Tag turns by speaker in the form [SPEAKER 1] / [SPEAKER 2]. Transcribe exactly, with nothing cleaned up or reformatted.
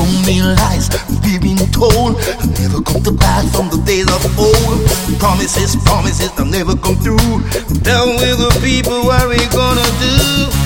[SPEAKER 1] So many lies we've been told never come to pass from the days of old. Promises, promises that never come through. Tell me the people what we gonna do.